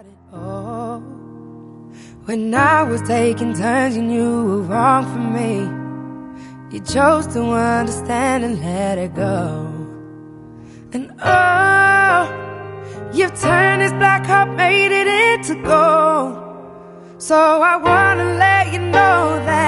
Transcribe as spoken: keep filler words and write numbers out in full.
Oh, when I was taking turns, you knew were wrong for me. You chose to understand and let it go. And oh, you've turned this black heart, made it into gold. So I wanna let you know that